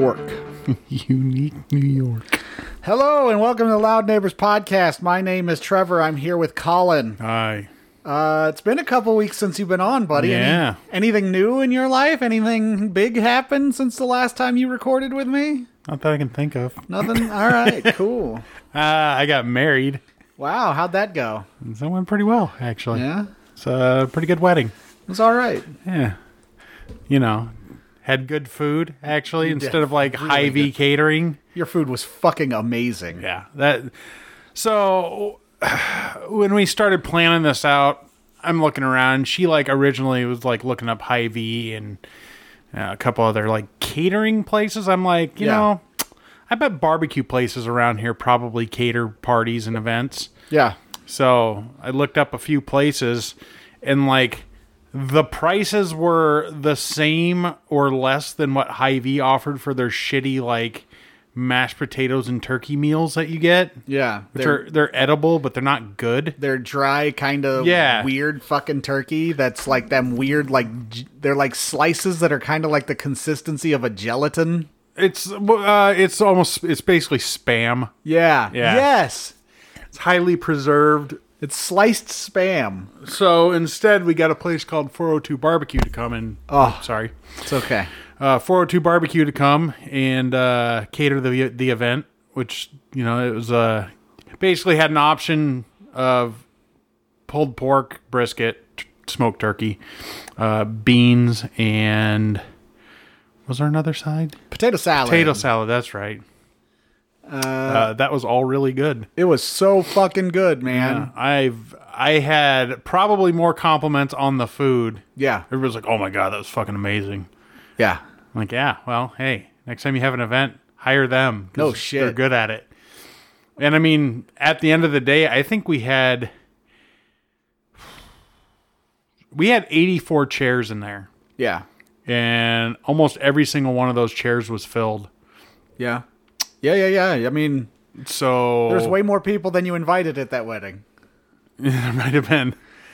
York. Unique New York. Hello and welcome to the Loud Neighbors podcast. My name is Trevor. I'm here with Colin. Hi. It's been a couple weeks since you've been on, buddy. Yeah. Anything new in your life? Anything big happened since the last time you recorded with me? Not that I can think of. Nothing? All right, cool. I got married. Wow, how'd that go? And so it went pretty well, actually. Yeah? It's a pretty good wedding. It was all right. Yeah. You know, had good food, actually, instead of like really Hy-Vee good. catering. Your food was fucking amazing. Yeah. So when we started planning this out, I'm looking around. She like originally was like looking up Hy-Vee and a couple other like catering places. I'm like, you know, I bet barbecue places around here probably cater parties and events. Yeah. So I looked up a few places and like the prices were the same or less than what Hy-Vee offered for their shitty like mashed potatoes and turkey meals that you get. Yeah. Which they're edible, but they're not good. They're dry, kind of weird fucking turkey that's like them weird, like, they're like slices that are kind of like the consistency of a gelatin. It's basically Spam. Yeah. Yeah. Yes. It's highly preserved. It's sliced Spam. So instead, we got a place called 402 Barbecue to come and... Oh. Sorry. It's okay. 402 Barbecue to come and cater the event, which, you know, it was basically had an option of pulled pork, brisket, smoked turkey, beans, and... Was there another side? Potato salad. Potato salad, that's right. That was all really good. It was so fucking good, man. Yeah, I had probably more compliments on the food. Yeah. Everybody's like, "Oh my god, that was fucking amazing." Yeah. I'm like, yeah, well, hey, next time you have an event, hire them. 'Cause No shit. They're good at it. And I mean, at the end of the day, I think we had 84 chairs in there. Yeah. And almost every single one of those chairs was filled. Yeah. Yeah. I mean, So there's way more people than you invited at that wedding. There might have been.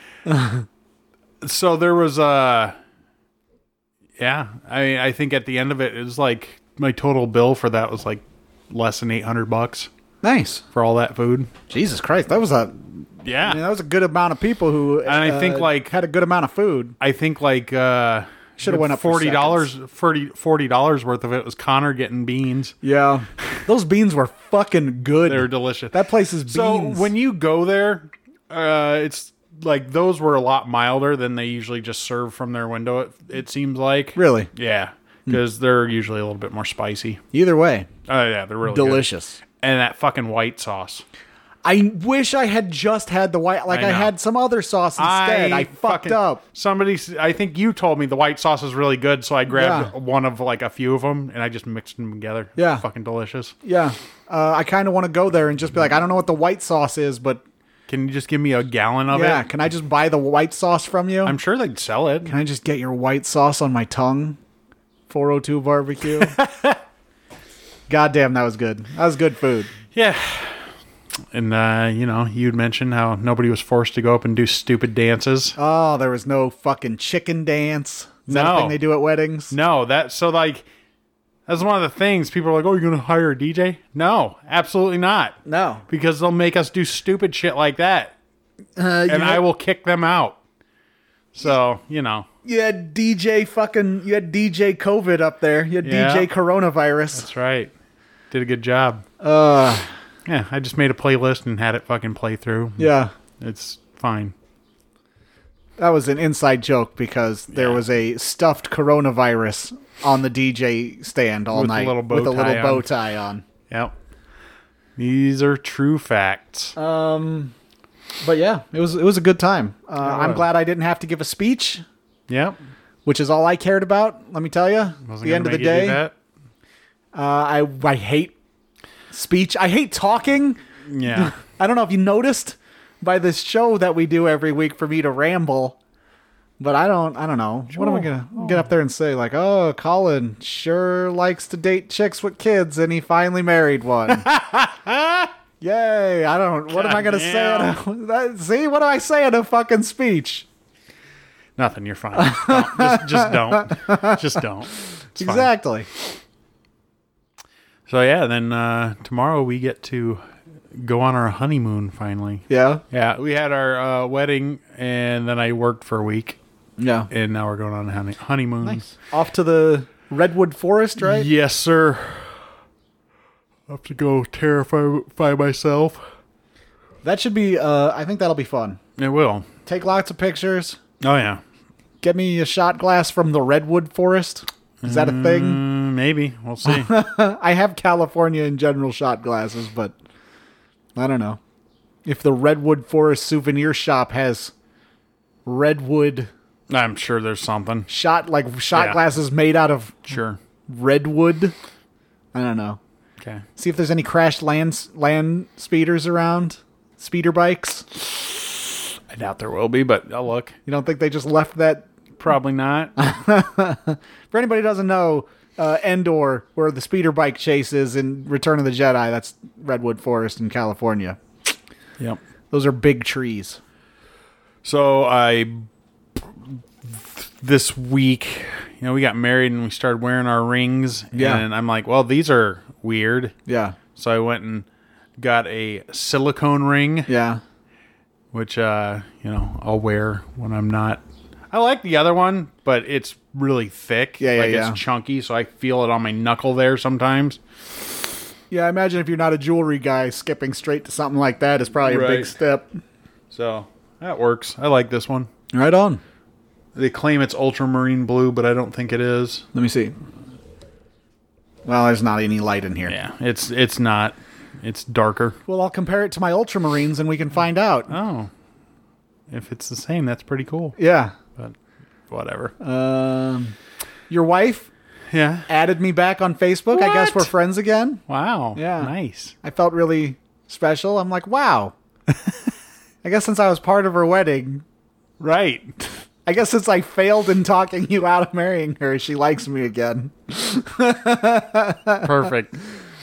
So there was I think at the end of it, it was like my total bill for that was like less than $800 Nice. for all that food. Jesus Christ. That was a good amount of people who And I think like had a good amount of food. I think like Should have went up for $40 worth of it was Connor getting beans. Yeah. Those beans were fucking good. They were delicious. That place is beans. So when you go there, it's like those were a lot milder than they usually just serve from their window. It seems like. Really? Yeah, because they're usually a little bit more spicy. Either way. Oh yeah, they're really delicious. Good. And that fucking white sauce. I wish I had just had the white. Like I had some other sauce instead. I fucked up. I think you told me the white sauce is really good, so I grabbed one of like a few of them and I just mixed them together. Yeah, fucking delicious. Yeah, I kind of want to go there and just be like, I don't know what the white sauce is, but can you just give me a gallon of it? Yeah, can I just buy the white sauce from you? I'm sure they'd sell it. Can I just get your white sauce on my tongue? 402 Barbecue. Goddamn, that was good. That was good food. Yeah. And, you know, you'd mentioned how nobody was forced to go up and do stupid dances. Oh, there was no fucking chicken dance. Is that a thing they do at weddings? No, that's one of the things. People are like, oh, you're going to hire a DJ? No, absolutely not. No. Because they'll make us do stupid shit like that. And I will kick them out. So, you know. You had DJ COVID up there. You had DJ coronavirus. That's right. Did a good job. Yeah, I just made a playlist and had it fucking play through. Yeah. It's fine. That was an inside joke because there was a stuffed coronavirus on the DJ stand all night with a little bow tie on. Yep. These are true facts. But yeah, it was a good time. I'm glad I didn't have to give a speech. Yep. Which is all I cared about, let me tell you. At the end of the day. I hate speech. I hate talking. Yeah. I don't know if you noticed by this show that we do every week for me to ramble, but I don't know. Sure. What am I going to get up there and say? Like, oh, Colin sure likes to date chicks with kids and he finally married one. Yay. What am I going to say? See, what do I say in a fucking speech? Nothing. You're fine. Just don't. Just don't. It's exactly. Fine. So yeah, then tomorrow we get to go on our honeymoon finally. Yeah. Yeah, we had our wedding, and then I worked for a week, Yeah. and now we're going on a honeymoon. Nice. Off to the redwood forest, right? Yes, sir. I have to go terrify myself. That should be. I think that'll be fun. It will. Take lots of pictures. Oh yeah. Get me a shot glass from the redwood forest. Is that a thing? Maybe we'll see. I have California in general shot glasses, but I don't know if the redwood forest souvenir shop has redwood I'm sure there's something. shot Yeah. glasses made out of Sure. redwood. I don't know. Okay. See if there's any crashed land speeders around. Speeder bikes. I doubt there will be, but I'll look. You don't think they just left that? Probably not. For anybody who doesn't know, Endor, where the speeder bike chase is in Return of the Jedi, that's Redwood Forest in California. Yep. Those are big trees. So this week, we got married and we started wearing our rings. Yeah. And I'm like, well, these are weird. Yeah. So I went and got a silicone ring, Yeah. which, I'll wear when I'm not. I like the other one, but it's really thick. Yeah, like yeah. It's chunky, so I feel it on my knuckle there sometimes. Yeah, I imagine if you're not a jewelry guy, skipping straight to something like that is probably a big Right. step. So that works. I like this one. Right on. They claim it's ultramarine blue, but I don't think it is. Let me see. Well, there's not any light in here. Yeah, it's not. It's darker. Well, I'll compare it to my ultramarines and we can find out. Oh. If it's the same, that's pretty cool. Yeah. But whatever. Your wife Yeah. added me back on Facebook. I guess What? we're friends again. Wow. Yeah. Nice. I felt really special. I'm like, wow. I guess since I was part of her wedding, Right. I guess since I failed in talking you out of marrying her, she likes me again. Perfect.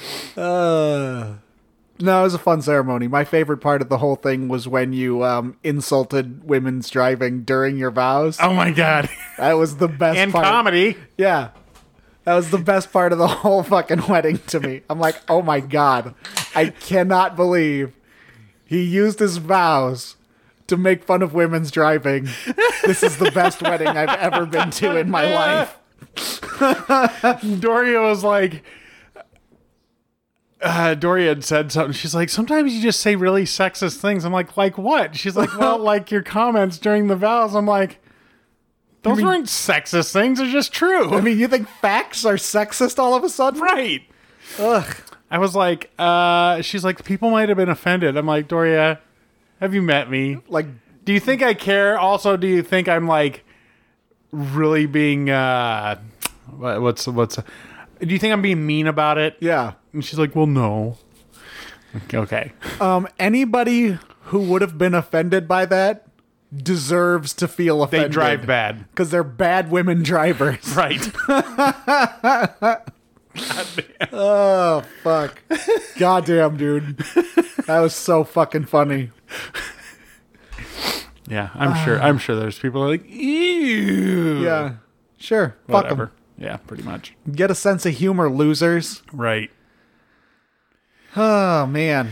No, it was a fun ceremony. My favorite part of the whole thing was when you insulted women's driving during your vows. Oh my god. That was the best And part. comedy. Yeah. That was the best part of the whole fucking wedding to me. I'm like, oh my god. I cannot believe he used his vows to make fun of women's driving. This is the best wedding I've ever been to in my life. Doria was like, Doria had said something. She's like, sometimes you just say really sexist things. I'm like what? She's like, well, like your comments during the vows. I'm like, those weren't sexist things. They're just true. I mean, you think facts are sexist all of a sudden? Right. Ugh. I was like, she's like, people might have been offended. I'm like, Doria, have you met me? Like, Do you think I care? Also, do you think I'm like really being, do you think I'm being mean about it? yeah. And she's like, well, no. Okay. Anybody who would have been offended by that deserves to feel They offended. drive bad. Because they're bad women drivers. Right. Oh, fuck. Goddamn, dude. That was so fucking funny. Yeah, I'm sure there's people who are like, ew. Yeah. Sure. Fuck 'em. Whatever. Yeah, pretty much. Get a sense of humor, losers. Right. Oh, man.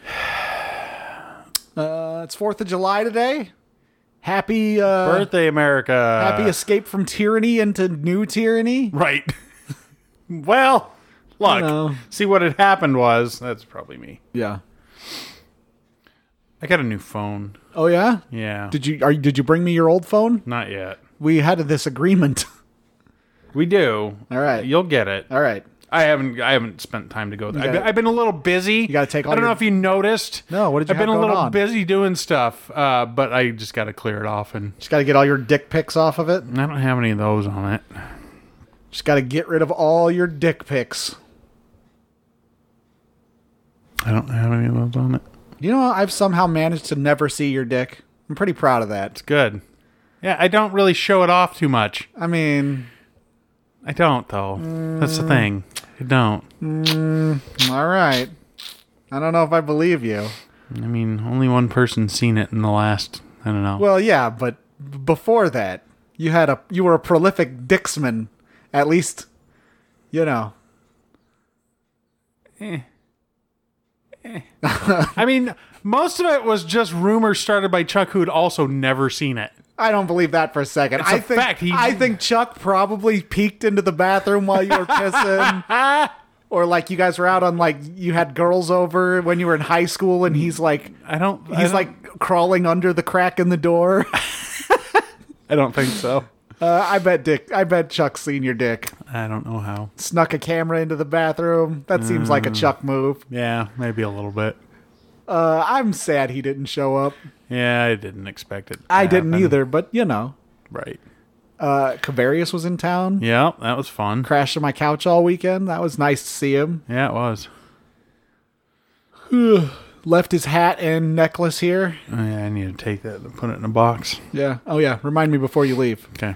It's 4th of July today. Happy Birthday, America. happy escape from tyranny into new tyranny. Right. Well, look. know. See what had happened was, that's probably me. Yeah. I got a new phone. Oh yeah? Yeah. Did you bring me your old phone? Not yet. We had a disagreement. We do. All right. You'll get it. All right. I haven't spent time to go there. gotta- I've been a little busy. You gotta take all I don't your- know if you noticed. No, what did you I've have been a going little on? busy doing stuff, but I just got to clear it off, and Just got to get all your dick pics off of it. I don't have any of those on it. Just got to get rid of all your dick pics. I don't have any of those on it. You know, I've somehow managed to never see your dick. I'm pretty proud of that. It's good. Yeah, I don't really show it off too much. I mean, I don't, though. That's the thing. I don't. all right. I don't know if I believe you. I mean, only one person's seen it in the last, I don't know. Well, yeah, but before that, you were a prolific dicksman. At least, you know. I mean, most of it was just rumors started by Chuck, who'd also never seen it. I don't believe that for a second. It's a fact. I think Chuck probably peeked into the bathroom while you were pissing. Or like you guys were out on like you had girls over when you were in high school and he's like like crawling under the crack in the door. I don't think so. I bet Chuck's seen your dick. I don't know how. Snuck a camera into the bathroom. That seems like a Chuck move. Yeah, maybe a little bit. I'm sad he didn't show up. Yeah, I didn't expect it. I didn't either, but you know. Right. Kavarius was in town. Yeah, that was fun. Crashed on my couch all weekend. That was nice to see him. Yeah, it was. Left his hat and necklace here. Oh, yeah, I need to take that and put it in a box. Yeah. Oh, yeah. Remind me before you leave. Okay.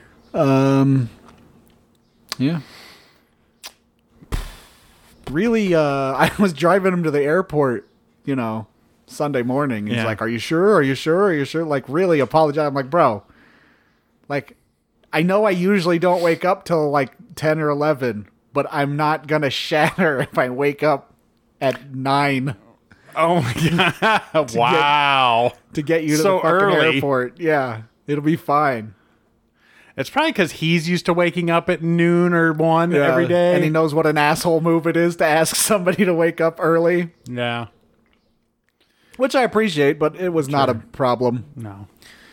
Yeah. Really, I was driving him to the airport, Sunday morning. He's like, are you sure? Are you sure? Are you sure? Like, really apologize. I'm like, bro, like, I know I usually don't wake up till like 10 or 11, but I'm not going to shatter if I wake up at 9. Oh my God. Wow. To get you to so the fucking early. airport. Yeah. It'll be fine. It's probably because he's used to waking up at noon or 1 every day. And he knows what an asshole move it is to ask somebody to wake up early. Yeah. Which I appreciate, but it was not a problem. No.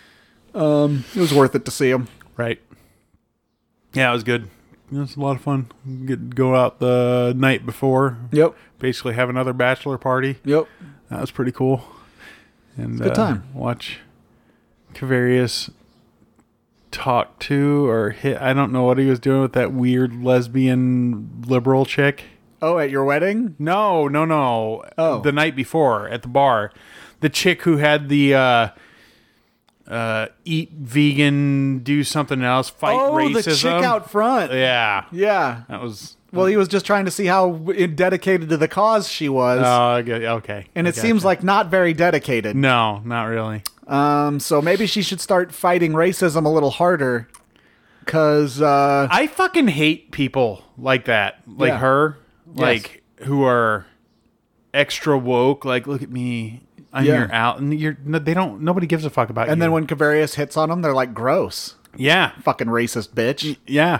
It was worth it to see him. Right. Yeah, it was good. It was a lot of fun. Go out the night before. Yep. Basically have another bachelor party. Yep. That was pretty cool. And good time. Watch Kavarius talk to or hit. I don't know what he was doing with that weird lesbian liberal chick. Oh, at your wedding? No. Oh. The night before at the bar. The chick who had the eat vegan, do something else, fight racism. Oh, the chick out front. Yeah. Yeah. That was... Well, he was just trying to see how dedicated to the cause she was. Oh, okay. And it seems like not very dedicated. No, not really. So maybe she should start fighting racism a little harder. Because... I fucking hate people like that. Like her. Like, who are extra woke. Like, look at me. I'm your out. And nobody gives a fuck about you. And then when Kavarius hits on them, they're like, gross. Yeah. Fucking racist bitch. Yeah.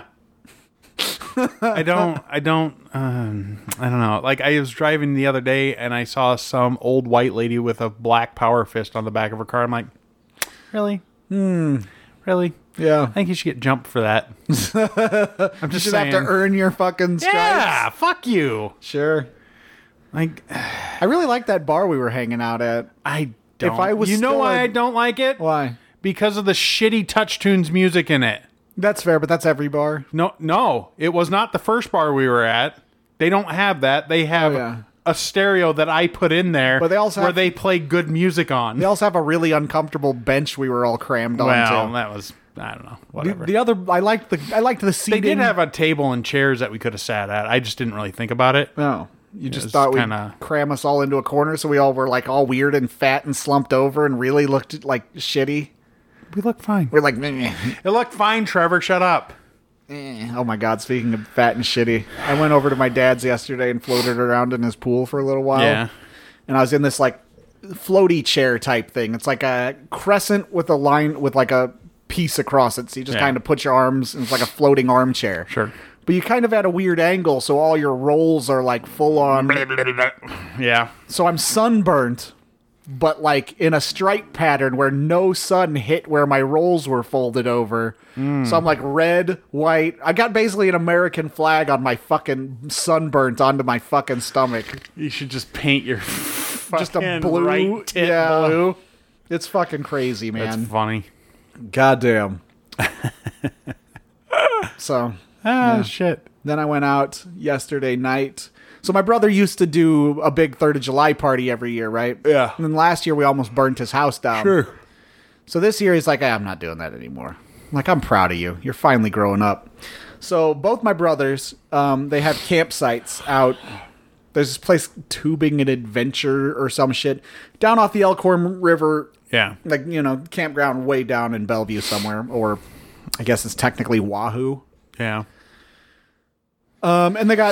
I don't know. Like, I was driving the other day and I saw some old white lady with a black power fist on the back of her car. I'm like, really? Really? Yeah. I think you should get jumped for that. I'm just saying. Have to earn your fucking stripes. Yeah, fuck you. Sure. Like, I really like that bar we were hanging out at. I don't. If I was you know still why I don't like it? Why? Because of the shitty Touch Tunes music in it. That's fair, but that's every bar. No, it was not the first bar we were at. They don't have that. They have a stereo that I put in there, but they also where they play good music on. They also have a really uncomfortable bench we were all crammed onto. Well, that was, I don't know, whatever. The other, I liked the seating. They did have a table and chairs that we could have sat at. I just didn't really think about it. No. You just thought we'd cram us all into a corner so we all were like all weird and fat and slumped over and really looked like shitty. We looked fine. We're like, meh. It looked fine, Trevor. Shut up. Oh my God, speaking of fat and shitty, I went over to my dad's yesterday and floated around in his pool for a little while. Yeah. And I was in this like floaty chair type thing. It's like a crescent with a line with like a piece across it. So you just kind of put your arms, and it's like a floating armchair. Sure. But you kind of at a weird angle, so all your rolls are like full on. Yeah. So I'm sunburnt, but like in a stripe pattern where no sun hit where my rolls were folded over. So I'm like red, white. I got basically an American flag on my fucking sunburnt onto my fucking stomach. You should just paint your just a blue, right tit blue. It's fucking crazy, man. That's funny. Goddamn. So. Shit. Then I went out yesterday night. So my brother used to do a big 3rd of July party every year, right? Yeah. And then last year we almost burnt his house down. Sure. So this year he's like, hey, I'm not doing that anymore. I'm like, I'm proud of you. You're finally growing up. So both my brothers, they have campsites out. There's this place, Tubing and Adventure or some shit, down off the Elkhorn River. Yeah. Like, campground way down in Bellevue somewhere. Or I guess it's technically Wahoo. Yeah. And they got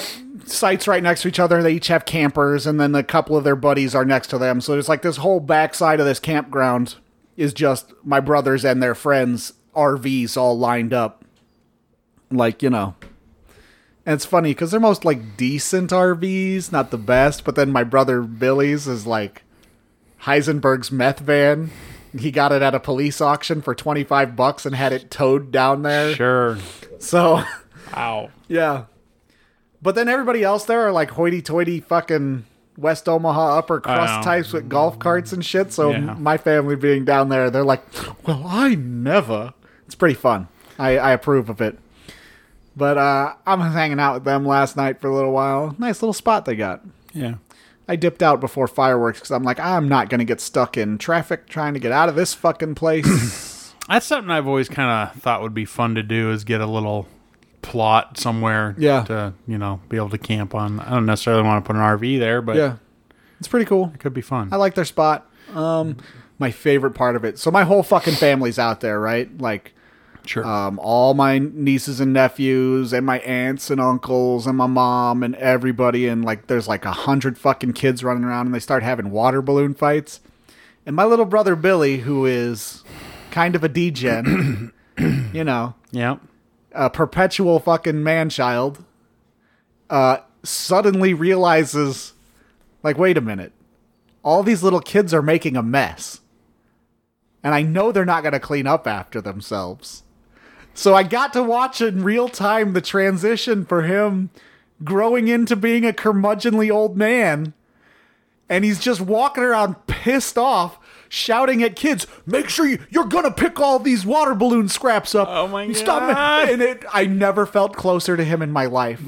sites right next to each other. They each have campers, and then a couple of their buddies are next to them. So there's like this whole backside of this campground is just my brothers and their friends' RVs all lined up. Like, you know. And it's funny because they're most like decent RVs, not the best. But then my brother Billy's is like Heisenberg's meth van. He got it at a police auction for $25 and had it towed down there. Sure. So, Wow. yeah. But then everybody else there are like hoity-toity fucking West Omaha upper crust types with golf carts and shit. So my family being down there, they're like, well, I never. It's pretty fun. I approve of it. But I'm hanging out with them last night for a little while. Nice little spot they got. Yeah. I dipped out before fireworks because I'm like, I'm not going to get stuck in traffic trying to get out of this fucking place. That's something I've always kind of thought would be fun to do, is get a little plot somewhere to, you know, be able to camp on. I don't necessarily want to put an RV there, but yeah, it's pretty cool. It could be fun. I like their spot. My favorite part of it. So my whole fucking family's out there, right? Like, sure. All my nieces and nephews and my aunts and uncles and my mom and everybody. And like, there's like 100 fucking kids running around, and they start having water balloon fights. And my little brother Billy, who is kind of a degen, you know, Yeah. a perpetual fucking man-child, suddenly realizes, like, wait a minute. All these little kids are making a mess. And I know they're not going to clean up after themselves. So I got to watch in real time the transition for him growing into being a curmudgeonly old man. And he's just walking around pissed off, shouting at kids, make sure you're going to pick all these water balloon scraps up. Oh my God. Stop it. And I never felt closer to him in my life.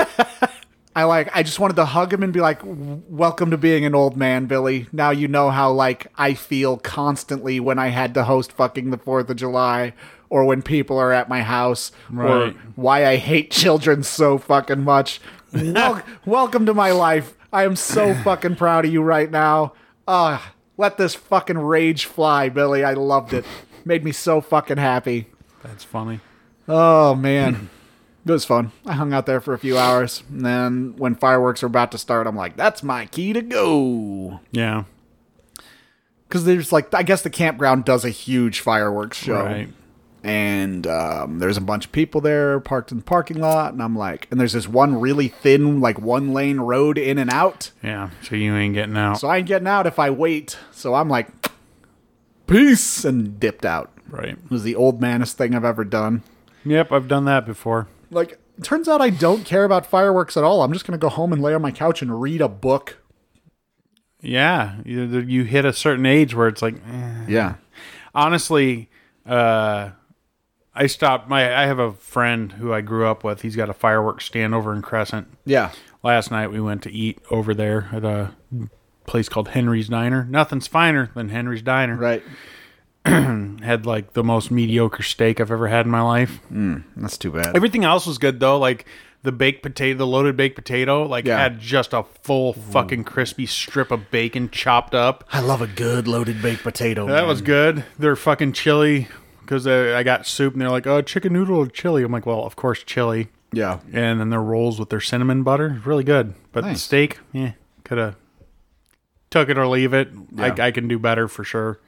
I just wanted to hug him and be like, welcome to being an old man, Billy. Now you know how, like, I feel constantly when I had to host fucking the 4th of July, or when people are at my house, right. or why I hate children so fucking much. Welcome to my life. I am so fucking proud of you right now. Let this fucking rage fly, Billy. I loved it. Made me so fucking happy. That's funny. Oh, man. It was fun. I hung out there for a few hours. And then when fireworks were about to start, I'm like, that's my key to go. Yeah. Because there's like, I guess the campground does a huge fireworks show. Right. And there's a bunch of people there parked in the parking lot. And I'm like, and there's this one really thin, like 1-lane road in and out. Yeah. So you ain't getting out. So I ain't getting out if I wait. So I'm like, peace, and dipped out. Right. It was the old manest thing I've ever done. Yep. I've done that before. Like, it turns out I don't care about fireworks at all. I'm just going to go home and lay on my couch and read a book. Yeah. You hit a certain age where it's like, Yeah. Honestly, I stopped. I have a friend who I grew up with. He's got a fireworks stand over in Crescent. Yeah. Last night we went to eat over there at a place called Henry's Diner. Nothing's finer than Henry's Diner. Right. Had like the most mediocre steak I've ever had in my life. That's too bad. Everything else was good though. Like the baked potato, the loaded baked potato, like had just a full fucking crispy strip of bacon chopped up. I love a good loaded baked potato. That was good. They're fucking chili because I got soup and they're like, oh, chicken noodle or chili. I'm like, well, of course, chili. Yeah. And then their rolls with their cinnamon butter, really good. But the steak, could have took it or leave it. Yeah. I can do better for sure.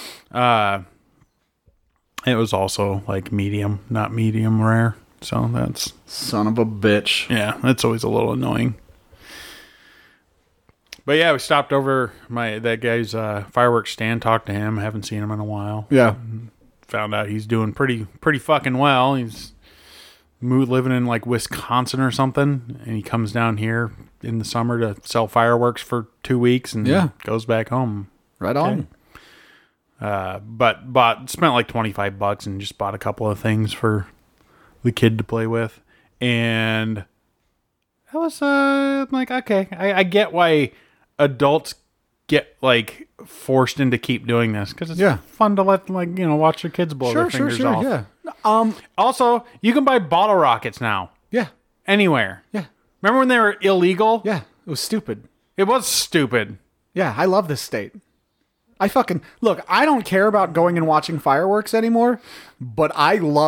It was also like medium, not medium rare. So that's Son of a bitch. yeah, that's always a little annoying. But yeah, we stopped over that guy's fireworks stand, talked to him. Haven't seen him in a while. Yeah. Found out he's doing pretty fucking well. He's living in like Wisconsin or something, and he comes down here in the summer to sell fireworks for 2 weeks and goes back home. Right on. But spent like $25 and just bought a couple of things for the kid to play with, and that was like, okay, I get why adults get like forced into keep doing this because it's fun to let watch their kids blow their fingers off. Yeah. Also, you can buy bottle rockets now. Yeah. Anywhere. Yeah. Remember when they were illegal? Yeah. It was stupid. It was stupid. Yeah. I love this state. Look, I don't care about going and watching fireworks anymore, but I love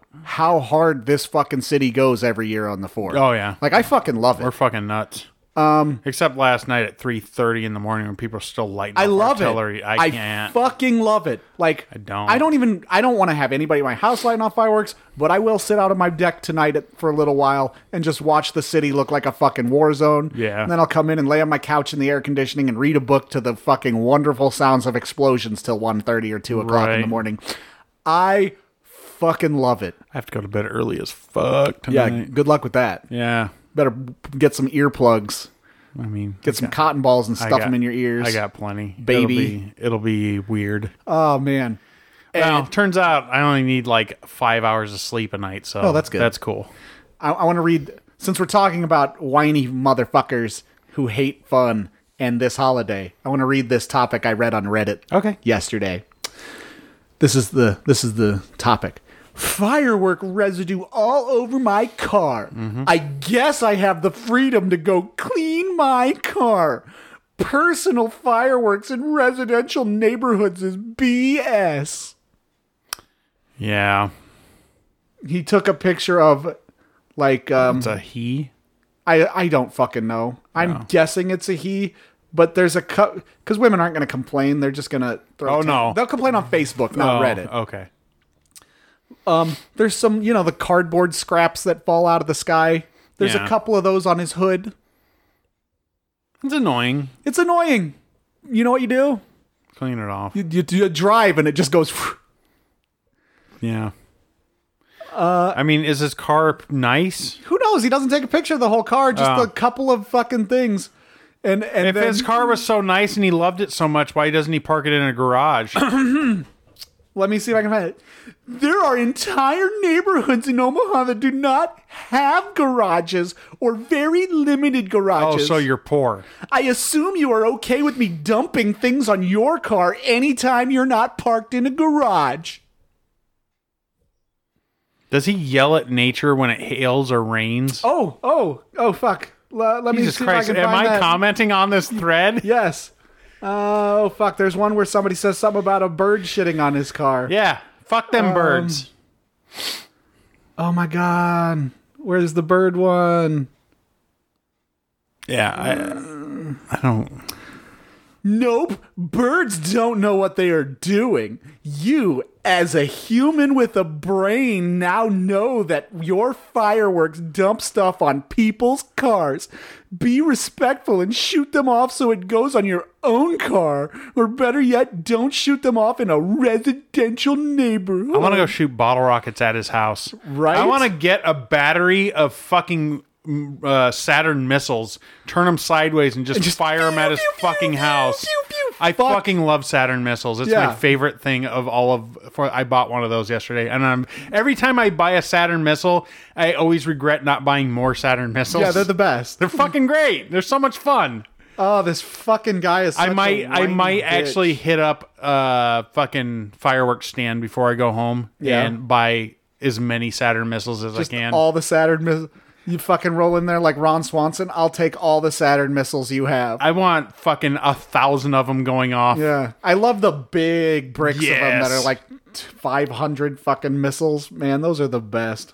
how hard this fucking city goes every year on the 4th. Oh, yeah. Like, I fucking love it. We're fucking nuts. Except last night at 3:30 in the morning when people are still lighting I up love artillery. it. I can't. Fucking love it. Like, I don't. I don't want to have anybody in my house lighting off fireworks, but I will sit out on my deck tonight for a little while and just watch the city look like a fucking war zone. Yeah. And then I'll come in and lay on my couch in the air conditioning and read a book to the fucking wonderful sounds of explosions till 1:30 or 2 o'clock in the Right. morning. I fucking love it. I have to go to bed early as fuck Yeah, tonight. good luck with that. Yeah. Better get some earplugs. I mean, Get some cotton balls and stuff them in your ears. I got plenty. Baby. It'll be weird. Oh, man. Well, turns out I only need like 5 hours of sleep a night, so Oh, that's good. That's cool. I want to read, since we're talking about whiny motherfuckers who hate fun and this holiday, I want to read this topic I read on Reddit yesterday. This is the topic. Firework residue all over my car. I guess I have the freedom to go clean my car. Personal fireworks in residential neighborhoods is BS. Yeah. He took a picture of, like, It's a he. I don't fucking know. I'm guessing it's a he, but there's a because women aren't going to complain. They're just going to throw. Oh, no. They'll complain on Facebook, not Reddit. Okay. There's some, the cardboard scraps that fall out of the sky. There's Yeah. a couple of those on his hood. It's annoying. It's annoying. You know what you do? Clean it off. You drive and it just goes. Yeah. I mean, is his car nice? Who knows? He doesn't take a picture of the whole car, just a couple of fucking things. And If then, his car was so nice and he loved it so much, why doesn't he park it in a garage? let me see if I can find it. There are entire neighborhoods in Omaha that do not have garages or very limited Oh, garages. so you're poor. I assume you are okay with me dumping things on your car anytime you're not parked in a garage. Does he yell at nature when it hails or rains? Oh, fuck. Let me Jesus see Christ. if I can Am find I that. commenting on this thread? Yes. Oh, fuck. There's one where somebody says something about a bird shitting on his car. Yeah. Fuck them birds. Oh, my God. Where's the bird one? Yeah. I don't. Nope. Birds don't know what they are doing. You, as a human with a brain, now know that your fireworks dump stuff on people's cars. Be respectful and shoot them off so it goes on your own car. Or better yet, don't shoot them off in a residential neighborhood. I want to go shoot bottle rockets at his house. Right? I want to get a battery of fucking Saturn missiles, turn them sideways, and just fire them at his fucking house. I fucking love Saturn missiles. It's my favorite thing of all of. I bought one of those yesterday, and every time I buy a Saturn missile, I always regret not buying more Saturn missiles. Yeah, they're the best. They're fucking great. They're so much fun. Oh, this fucking guy is. I might bitch. actually hit up a fucking fireworks stand before I go home and buy as many Saturn missiles as Just I can. all the Saturn missiles. You fucking roll in there like Ron Swanson. I'll take all the Saturn missiles you have. I want fucking 1,000 of them going off. Yeah. I love the big bricks of them that Yes. are like 500 fucking missiles. Man, those are the best.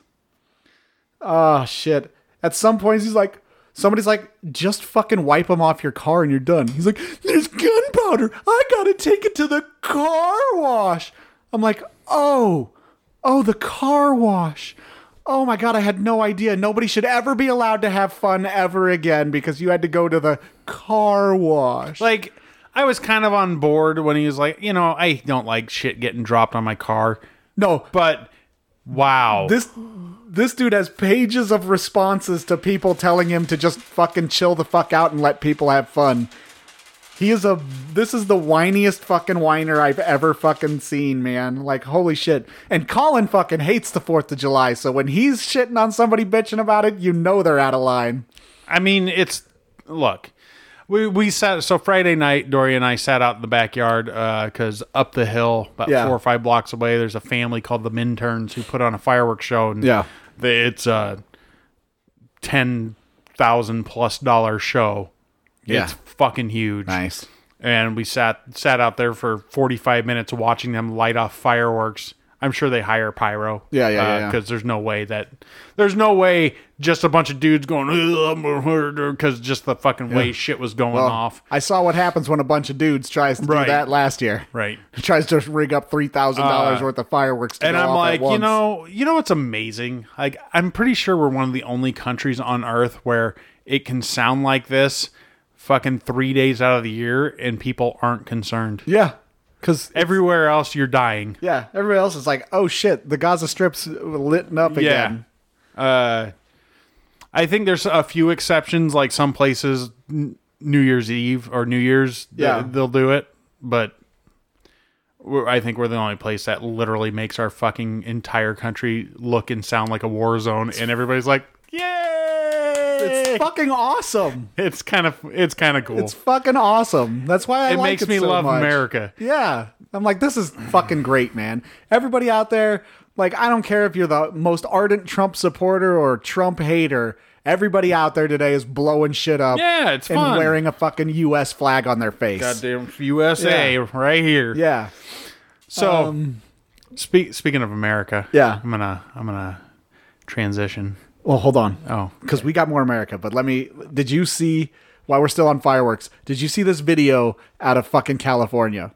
Oh, shit. At some points, somebody's like, just fucking wipe them off your car and you're done. He's like, there's gunpowder. I gotta take it to the car wash. I'm like, oh, the car wash. Oh my God, I had no idea. Nobody should ever be allowed to have fun ever again because you had to go to the car wash. Like, I was kind of on board when he was like, I don't like shit getting dropped on my car. No, But, wow. this dude has pages of responses to people telling him to just fucking chill the fuck out and let people have fun. This is the whiniest fucking whiner I've ever fucking seen, man. Like, holy shit. And Colin fucking hates the 4th of July, so when he's shitting on somebody bitching about it, you know they're out of line. I mean, look, we sat, so Friday night, Dory and I sat out in the backyard because up the hill, about 4 or 5 blocks away, there's a family called the Minturns who put on a fireworks show. And it's a $10,000+ show. Yeah. It's fucking huge. Nice. And we sat out there for 45 minutes watching them light off fireworks. I'm sure they hire pyro. Yeah. Because there's no way just a bunch of dudes going, I'm a murderer, because just the fucking way shit was going off. I saw what happens when a bunch of dudes tries to do that last year. Right. He tries to rig up $3,000 worth of fireworks to and go I'm off like, at once. you know what's amazing? Like, I'm pretty sure we're one of the only countries on Earth where it can sound like this fucking 3 days out of the year and people aren't concerned. Yeah. Because everywhere else you're dying. Yeah, everybody else is like, oh shit, the Gaza Strip's lit up again. Yeah. I think there's a few exceptions, like some places, New Year's Eve or New Year's, they'll do it. But I think we're the only place that literally makes our fucking entire country look and sound like a war zone. And everybody's like, yay! It's fucking awesome. It's kind of cool. It's fucking awesome. That's why it makes me so love much. America. Yeah. I'm like, this is fucking great, man. Everybody out there, like, I don't care if you're the most ardent Trump supporter or Trump hater. Everybody out there today is blowing shit up. Yeah, it's and fun. Wearing a fucking U.S. flag on their face. Goddamn USA right here. Yeah. So, speaking of America, yeah, I'm gonna transition. Well, hold on. Oh, because we got more America. But did you see, while we're still on fireworks, did you see this video out of fucking California?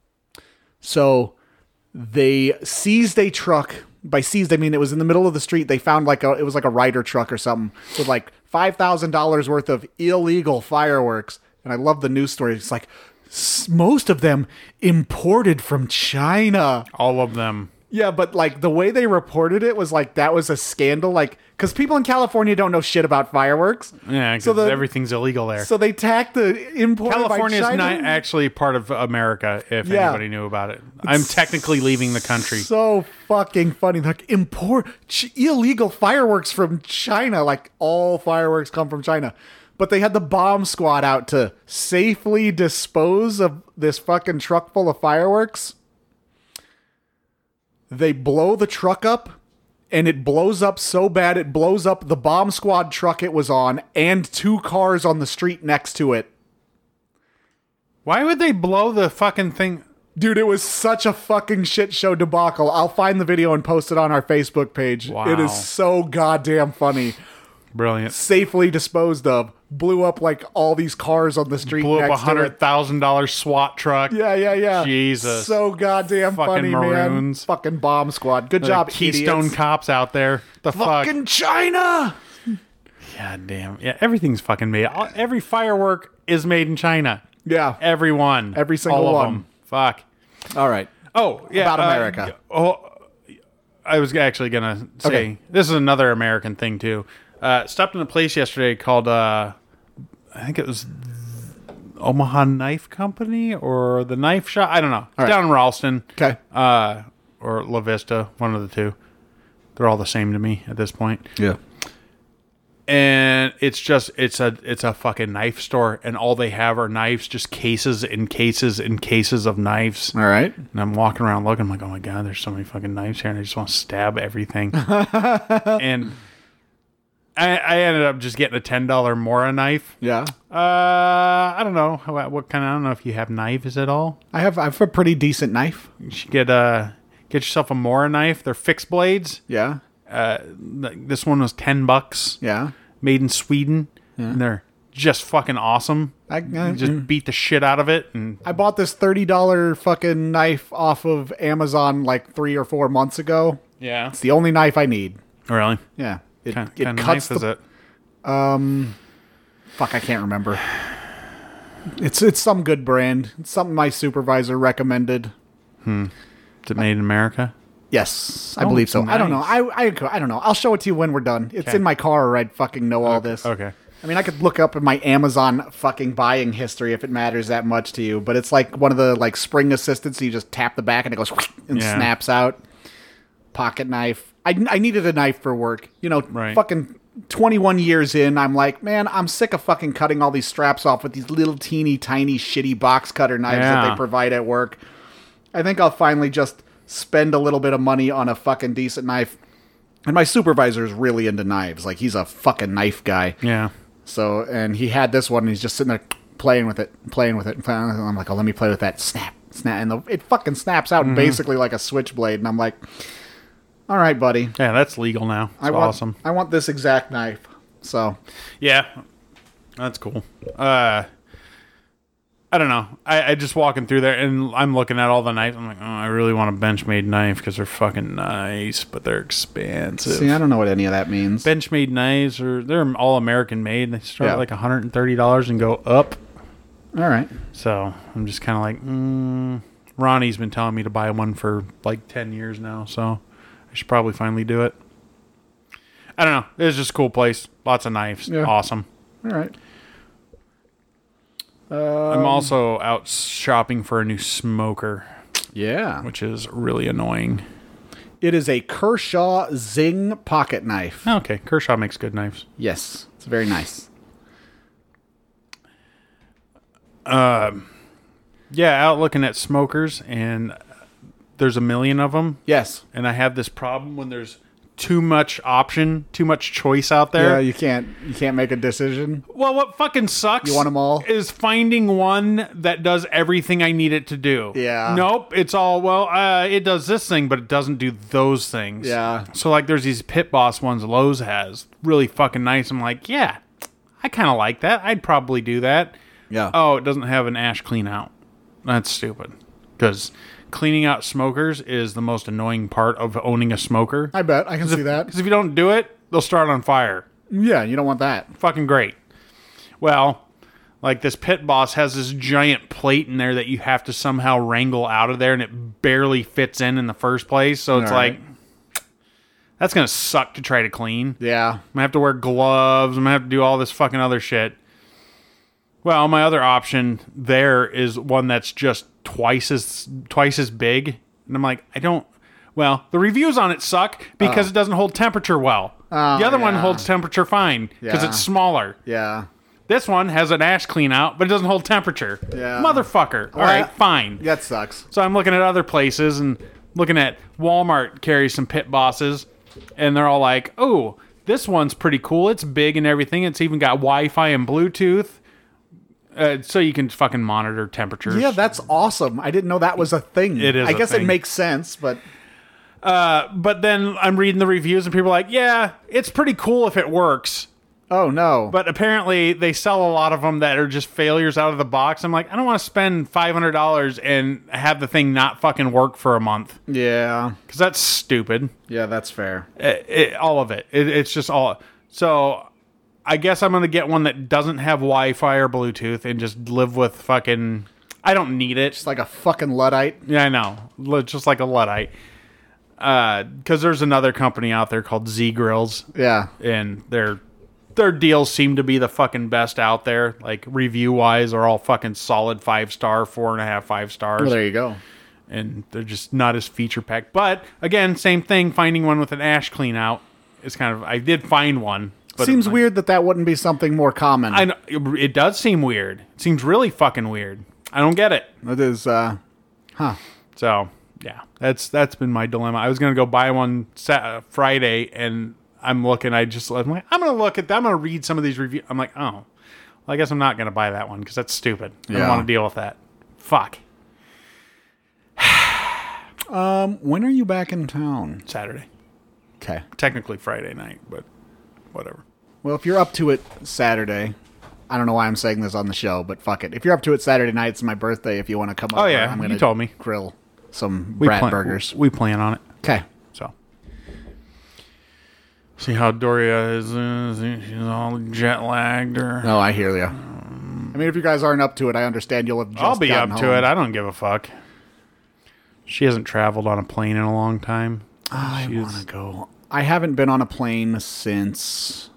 So they seized a truck. By seized, I mean it was in the middle of the street. They found it was like a Ryder truck or something with like $5,000 worth of illegal fireworks. And I love the news story. It's like most of them imported from China. All of them. Yeah, but like the way they reported it was like that was a scandal. Like, because people in California don't know shit about fireworks. Yeah, because everything's illegal there. So they tacked the import. California is not actually part of America. If anybody knew about it, I'm technically leaving the country. So fucking funny. Like illegal fireworks from China. Like all fireworks come from China. But they had the bomb squad out to safely dispose of this fucking truck full of fireworks. They blow the truck up, and it blows up so bad it blows up the bomb squad truck it was on and 2 cars on the street next to it. Why would they blow the fucking thing? Dude, it was such a fucking shit show debacle. I'll find the video and post it on our Facebook page. Wow. It is so goddamn funny. Brilliant. Safely disposed of. Blew up like all these cars on the street. Blew up next $100,000 SWAT truck. Yeah. Jesus. So goddamn fucking funny, Maroons. man. Fucking bomb squad. Good job, Keystone idiots. cops out there. The fucking China. God damn. Yeah, everything's fucking made. Every firework is made in China. Yeah. Every one. Every single all of one. them. Fuck. All right. Oh, yeah. About America. I was actually going to say, this is another American thing, too. Stopped in a place yesterday called, I think it was Omaha Knife Company or the Knife Shop. I don't know. It's down in Ralston. Okay. Or La Vista, one of the two. They're all the same to me at this point. Yeah. And it's a fucking knife store, and all they have are knives, just cases and cases and cases of knives. All right. And I'm walking around looking, I'm like, oh my God, there's so many fucking knives here, and I just want to stab everything. And I ended up just getting a $10 Mora knife. Yeah. I don't know what kind. I don't know if you have knives at all. I have a pretty decent knife. You should get yourself a Mora knife. They're fixed blades. Yeah. This one was $10. Yeah. Made in Sweden, and they're just fucking awesome. You just beat the shit out of it. And I bought this $30 fucking knife off of Amazon like 3 or 4 months ago. yeah, It's the only knife I need. really. Yeah. It Kind it of cuts knife is it? Fuck, I can't remember. It's some good brand. It's something my supervisor recommended. Is it made in America? Yes, I believe so. nice. I don't know. I don't know. I'll show it to you when we're done. It's in my car, or I'd fucking know all this. Okay. I mean, I could look up in my Amazon fucking buying history if it matters that much to you. But it's like one of the like spring assistants. So you just tap the back and it goes and snaps out. Pocket knife. I needed a knife for work. You know, fucking 21 years in, I'm like, man, I'm sick of fucking cutting all these straps off with these little teeny tiny shitty box cutter knives that they provide at work. I think I'll finally just spend a little bit of money on a fucking decent knife. And my supervisor is really into knives. Like, he's a fucking knife guy. Yeah. So, and he had this one, and he's just sitting there playing with it. And I'm like, oh, let me play with that. Snap. it fucking snaps out basically like a switchblade, and I'm like, all right, buddy. Yeah, that's legal now. It's awesome. I want this exact knife. So Yeah, that's cool. I don't know. I just walking through there and I'm looking at all the knives. I'm like, oh, I really want a Benchmade knife because they're fucking nice, but they're expensive. see, I don't know what any of that means. Benchmade knives they're all American made. They start at like $130 and go up. All right. So I'm just kind of like, Ronnie's been telling me to buy one for like 10 years now, so I should probably finally do it. I don't know. It's just a cool place. Lots of knives. Yeah. Awesome. All right. I'm also out shopping for a new smoker, Yeah. which is really annoying. It is a Kershaw Zing pocket knife. Okay, Kershaw makes good knives. Yes. It's very nice. Yeah, out looking at smokers, and there's a million of them. Yes. And I have this problem when there's too much option, too much choice out there. Yeah, you can't make a decision. Well, what fucking sucks You want 'em all? is finding one that does everything I need it to do. Yeah. Nope, it's all, it does this thing, but it doesn't do those things. Yeah. So, like, there's these Pit Boss ones Lowe's has. Really fucking nice. I'm like, yeah, I kind of like that. I'd probably do that. Yeah. Oh, it doesn't have an ash clean out. That's stupid. Because cleaning out smokers is the most annoying part of owning a smoker. I bet. I can see that. Because if you don't do it, they'll start on fire. Yeah, you don't want that. Fucking great. Well, like this Pit Boss has this giant plate in there that you have to somehow wrangle out of there, and it barely fits in the first place. So it's All right. like, that's going to suck to try to clean. Yeah. I'm going to have to wear gloves. I'm going to have to do all this fucking other shit. Well, my other option there is one that's just twice as big. And I'm like, the reviews on it suck because it doesn't hold temperature well. The other one holds temperature fine because Yeah. it's smaller. Yeah. This one has an ash clean out, but it doesn't hold temperature. Yeah. Motherfucker. All right, fine. That sucks. So I'm looking at other places and looking at Walmart carries some Pit Bosses, and they're all like, oh, this one's pretty cool. It's big and everything. It's even got Wi-Fi and Bluetooth. So you can fucking monitor temperatures. Yeah, that's awesome. I didn't know that was a thing. It is I a guess thing. it makes sense, but But then I'm reading the reviews and people are like, yeah, it's pretty cool if it works. oh no. But apparently they sell a lot of them that are just failures out of the box. I'm like, I don't want to spend $500 and have the thing not fucking work for a month. Yeah. Because that's stupid. Yeah, that's fair. All of it. It's just all. So I guess I'm going to get one that doesn't have Wi-Fi or Bluetooth and just live with fucking... I don't need it. It's like a fucking Luddite. Yeah, I know. Just like a Luddite. Because there's another company out there called Z Grills. Yeah. And their deals seem to be the fucking best out there. Like, review-wise, are all fucking solid 5-star, 4.5, 5 stars. Well, there you go. And they're just not as feature-packed. But, again, same thing. Finding one with an ash clean out is kind of... I did find one. But Seems weird that wouldn't be something more common. I know, it does seem weird. It seems really fucking weird. I don't get it. It is, So, yeah, that's been my dilemma. I was going to go buy one Friday, and I'm looking. I'm like, I'm going to look at that. I'm going to read some of these reviews. I'm like, oh, well, I guess I'm not going to buy that one because that's stupid. I don't Yeah. want to deal with that. Fuck. when are you back in town? Saturday. Okay. Technically Friday night, but whatever. Well, if you're up to it Saturday, I don't know why I'm saying this on the show, but fuck it. If you're up to it Saturday night, it's my birthday. If you want to come over, Oh, yeah, I'm gonna you told me. grill some brat burgers. We plan on it. Okay. So. See how Doria is. She's all jet lagged. No, I hear you. I mean, if you guys aren't up to it, I understand you'll have just I'll be up gotten to home. it. I don't give a fuck. She hasn't traveled on a plane in a long time. I want to go. I haven't been on a plane since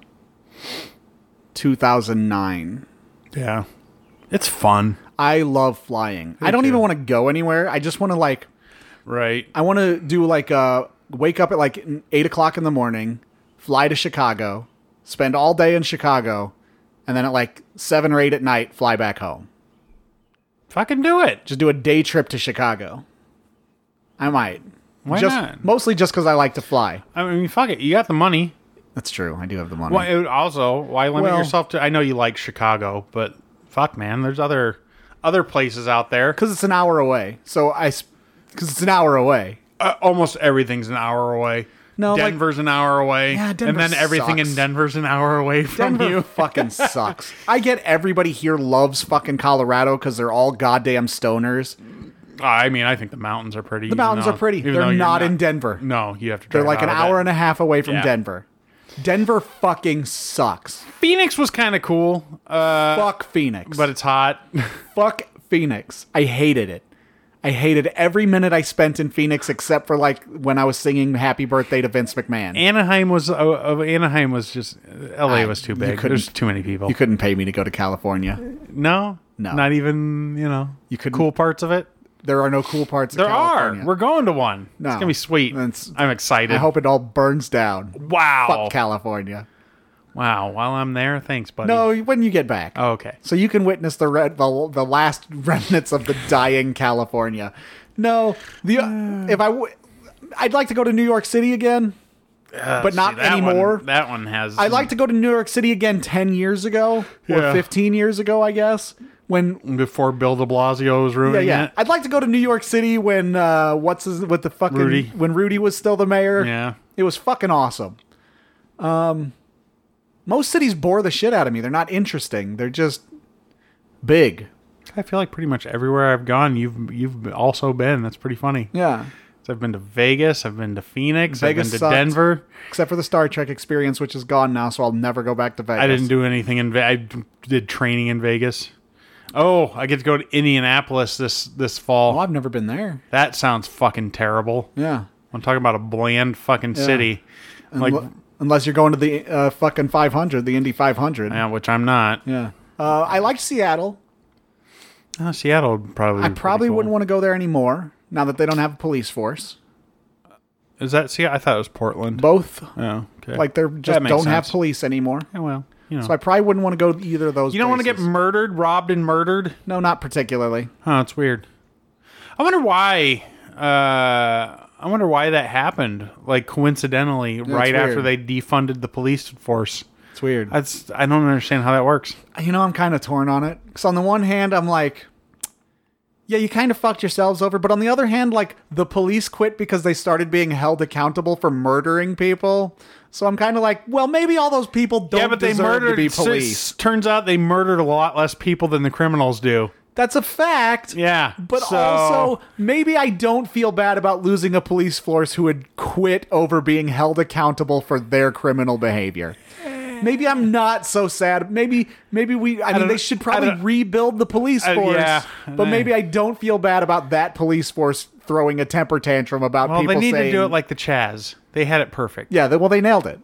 2009. Yeah. It's fun. I love flying. I don't too. even want to go anywhere. I just want to Right. I want to do wake up at 8 o'clock in the morning, fly to Chicago, spend all day in Chicago, and then at 7 or 8 at night, fly back home. Fucking do it. Just do a day trip to Chicago. I might. Why not? Mostly just because I like to fly. I mean, fuck it. You got the money. That's true. I do have the money. Why limit Well- yourself to... I know you like Chicago, but fuck, man. There's other other places out there. Because it's an hour away. Because it's an hour away. Almost everything's an hour away. No, Denver's an hour away. Yeah, Denver and then everything sucks. in Denver's an hour away from Denver you. fucking sucks. I get everybody here loves fucking Colorado because they're all goddamn stoners. I mean, I think the mountains are pretty. The mountains are pretty. They're not in Denver. No, you have to. They're like an hour and a half away from Yeah. Denver. Denver fucking sucks. Phoenix was kind of cool. Fuck Phoenix. But it's hot. Fuck Phoenix. I hated it. I hated every minute I spent in Phoenix except for like when I was singing Happy Birthday to Vince McMahon. Anaheim was just LA was too big. There's too many people. You couldn't pay me to go to California. No, not even You couldn't. cool parts of it. There are no cool parts of There California. are. We're going to one. No. It's gonna be sweet. I'm excited. I hope it all burns down. Wow. Fuck California. Wow. While I'm there, thanks, buddy. No, when you get back. Oh, okay. So you can witness the last remnants of the dying California. No, I'd like to go to New York City again, but not anymore. That one has. I'd like to go to New York City again 10 years ago or 15 years ago, I guess. Before Bill de Blasio was ruining it. I'd like to go to New York City when Rudy. when Rudy was still the mayor. Yeah. It was fucking awesome. Most cities bore the shit out of me. They're not interesting. They're just big. I feel like pretty much everywhere I've gone, you've also been. That's pretty funny. Yeah. So I've been to Vegas. I've been to Phoenix. Vegas I've been to sucked. Denver. Except for the Star Trek experience, which is gone now, so I'll never go back to Vegas. I didn't do anything in Vegas. I did training in Vegas. Oh, I get to go to Indianapolis this fall. Oh, I've never been there. That sounds fucking terrible. Yeah. I'm talking about a bland fucking city. Like, Unless you're going to the fucking 500, the Indy 500. yeah, which I'm not. Yeah. I like Seattle. Seattle would probably. I probably wouldn't want to go there anymore now that they don't have a police force. Is that Seattle? I thought it was Portland. Both. Oh, okay. Like they That just makes don't have sense. police anymore. Yeah, well, you know. So I probably wouldn't want to go to either of those. You don't want to get murdered, robbed, and murdered? No, not particularly. Huh, it's weird. I wonder why. I wonder why that happened. Like coincidentally, right after weird. they defunded the police force. It's weird. I don't understand how that works. You know, I'm kind of torn on it. Because on the one hand, I'm like, yeah, you kind of fucked yourselves over. But on the other hand, like, the police quit because they started being held accountable for murdering people. So I'm kind of like, well, maybe all those people don't deserve to be police. Turns out they murdered a lot less people than the criminals do. That's a fact. Yeah. But also, maybe I don't feel bad about losing a police force who would quit over being held accountable for their criminal behavior. Maybe I'm not so sad. Maybe they should probably rebuild the police force. Yeah. But maybe I don't feel bad about that police force throwing a temper tantrum about people they need saying... to do it like the Chaz. They had it perfect. Yeah, they nailed it.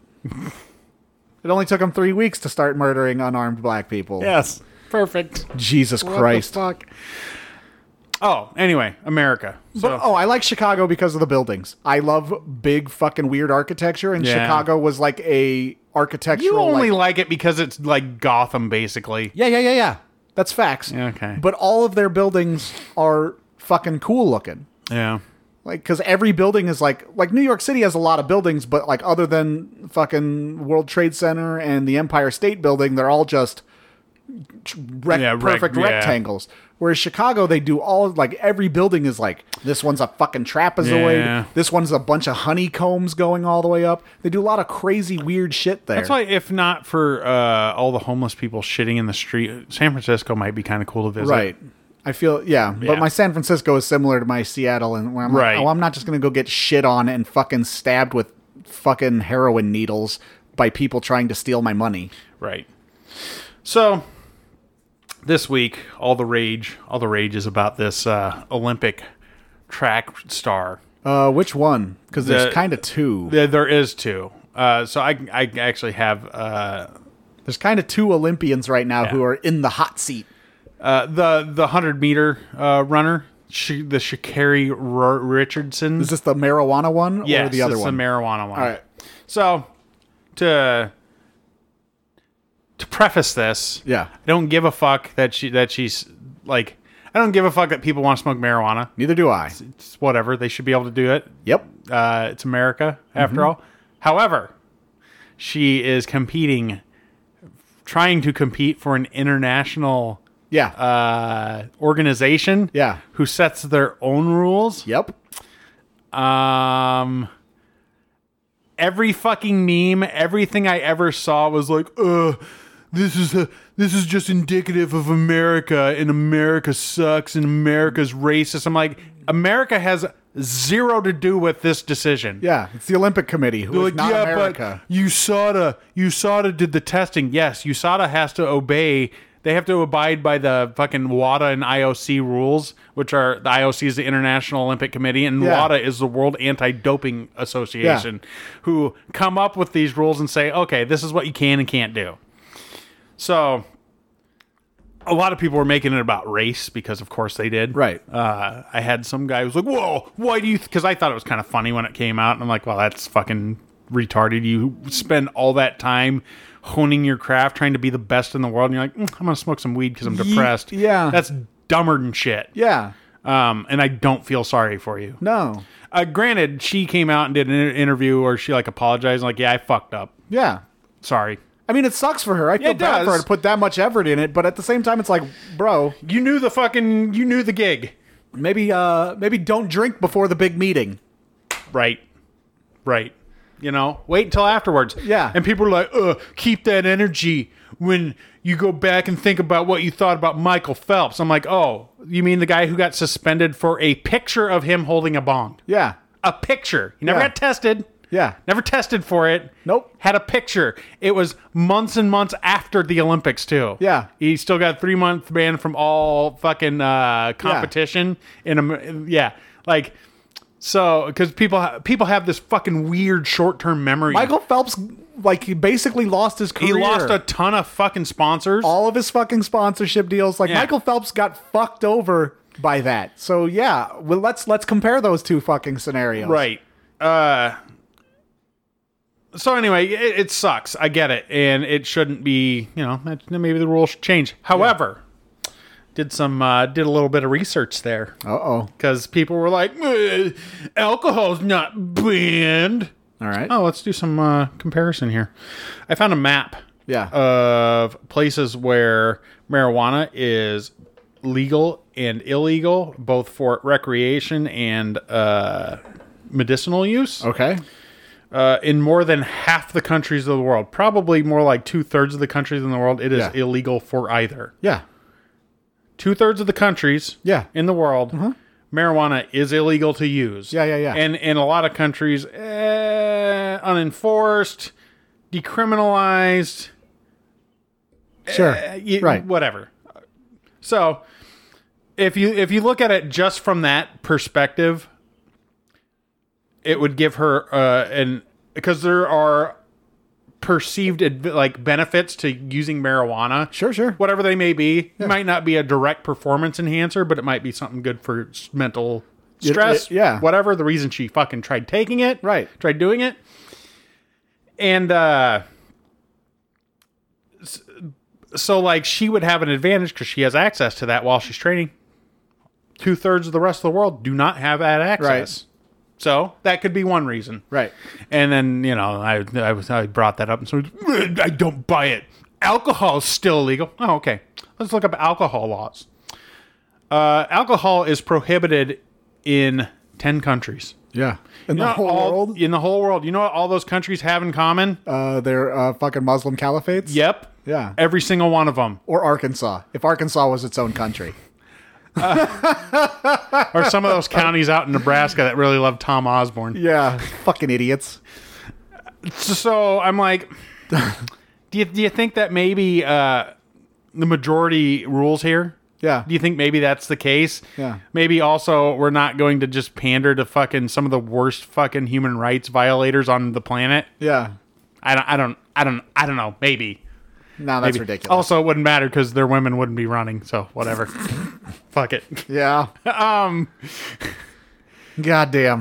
It only took them 3 weeks to start murdering unarmed black people. Yes. Perfect. Jesus Christ. What the fuck? Oh, anyway, America. But, I like Chicago because of the buildings. I love big fucking weird architecture, and Yeah. Chicago was like a architectural... You only like it because it's like Gotham, basically. Yeah. That's facts. Okay. But all of their buildings are fucking cool looking. Yeah. Like, because every building is like New York City has a lot of buildings, but like other than fucking World Trade Center and the Empire State Building, they're all just perfect rectangles. Whereas Chicago, they do all like every building is like this one's a fucking trapezoid. Yeah. This one's a bunch of honeycombs going all the way up. They do a lot of crazy weird shit there. That's why, if not for all the homeless people shitting in the street, San Francisco might be kind of cool to visit. Right. I feel, but my San Francisco is similar to my Seattle, and where I'm like, I'm not just going to go get shit on and fucking stabbed with fucking heroin needles by people trying to steal my money. Right. So, this week, all the rage is about this Olympic track star. Which one? Because there's kind of two. There is two. So I actually have... there's kind of two Olympians right now who are in the hot seat. The 100-meter runner, the Sha'Carri Richardson. Is this the marijuana one or the other one? Yes, the marijuana one. All right. So, to preface this, Yeah. I don't give a fuck that she's like... I don't give a fuck that people want to smoke marijuana. Neither do I. It's whatever. They should be able to do it. Yep. It's America, after all. However, she is trying to compete for an international organization. Yeah. Who sets their own rules. Yep. Every fucking meme, everything I ever saw was like, this is just indicative of America, and America sucks, and America's racist. I'm like, America has zero to do with this decision. Yeah, it's the Olympic Committee who is not America. But USADA did the testing. Yes, USADA has to obey. They have to abide by the fucking WADA and IOC rules, which are the IOC is the International Olympic Committee, and WADA is the World Anti-Doping Association, who come up with these rules and say, okay, this is what you can and can't do. So a lot of people were making it about race because, of course, they did. Right. I had some guy who was like, whoa, why do you... Because I thought it was kind of funny when it came out. And I'm like, well, that's fucking retarded. You spend all that time honing your craft, trying to be the best in the world. And you're like, I'm going to smoke some weed because I'm depressed. Yeah. That's dumber than shit. Yeah. And I don't feel sorry for you. No. Granted, she came out and did an interview where she like apologized. Like, yeah, I fucked up. Yeah. Sorry. I mean, it sucks for her. I feel bad for her to put that much effort in it, but at the same time, it's like, bro, you knew the gig. Maybe don't drink before the big meeting. Right. You know, wait until afterwards. Yeah. And people are like, keep that energy when you go back and think about what you thought about Michael Phelps. I'm like, oh, you mean the guy who got suspended for a picture of him holding a bong? Yeah. A picture. He never got tested. Yeah. Never tested for it. Nope. Had a picture. It was months and months after the Olympics, too. Yeah. He still got 3-month ban from all fucking competition. Like, so, because people have this fucking weird short-term memory. Michael Phelps, like, he basically lost his career. He lost a ton of fucking sponsors. All of his fucking sponsorship deals. Like, Michael Phelps got fucked over by that. So, yeah, well, let's compare those two fucking scenarios. Right. So anyway, it sucks. I get it, and it shouldn't be. You know, maybe the rules should change. However, did a little bit of research there. Because people were like, alcohol's not banned. All right. Oh, let's do some comparison here. I found a map. Yeah. Of places where marijuana is legal and illegal, both for recreation and medicinal use. Okay. In more than half the countries of the world, probably more like 2/3 of the countries in the world, it is illegal for either. Yeah. 2/3 of the countries in the world, marijuana is illegal to use. Yeah. And in a lot of countries, unenforced, decriminalized. Sure. Right. Whatever. So, if you look at it just from that perspective, it would give her because there are perceived benefits to using marijuana. Sure. Whatever they may be. It might not be a direct performance enhancer, but it might be something good for mental stress. Whatever. The reason she fucking tried taking it. Right. Tried doing it. And so like she would have an advantage because she has access to that while she's training. 2/3 of the rest of the world do not have that access. Right. So that could be one reason. Right. And then, you know, I brought that up and so I don't buy it. Alcohol is still illegal. Oh, okay. Let's look up alcohol laws. Alcohol is prohibited in 10 countries. Yeah. In the whole world? In the whole world. You know what all those countries have in common? They're fucking Muslim caliphates? Yep. Yeah. Every single one of them. Or Arkansas. If Arkansas was its own country. Or some of those counties out in Nebraska that really love Tom Osborne. Yeah, fucking idiots. So I'm like, do you think that maybe the majority rules here? Yeah. Do you think maybe that's the case? Yeah. Maybe also we're not going to just pander to fucking some of the worst fucking human rights violators on the planet? Yeah. I don't know. Maybe. No, that's ridiculous. Also, it wouldn't matter because their women wouldn't be running. So whatever. Fuck it. Yeah. Goddamn.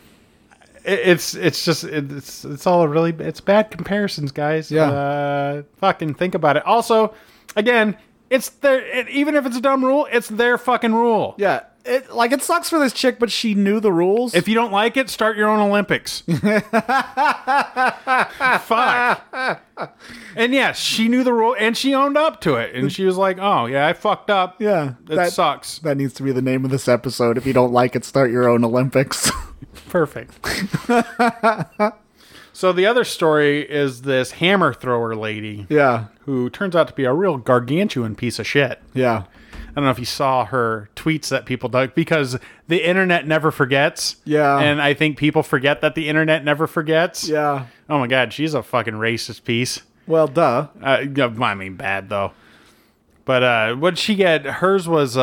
It's all really it's bad comparisons, guys. Yeah. Fucking think about it. Also, again, it's even if it's a dumb rule, it's their fucking rule. Yeah. it sucks for this chick, but she knew the rules. If you don't like it, start your own Olympics. Fuck. And yes, she knew the rule, and she owned up to it. And she was like, oh, yeah, I fucked up. Yeah. That sucks. That needs to be the name of this episode. If you don't like it, start your own Olympics. Perfect. So the other story is this hammer thrower lady. Yeah. Who turns out to be a real gargantuan piece of shit. Yeah. I don't know if you saw her tweets that people dug, because the internet never forgets. Yeah. And I think people forget that the internet never forgets. Yeah. Oh my God, she's a fucking racist piece. Well, duh. I mean, bad though. But what did she get? Hers was,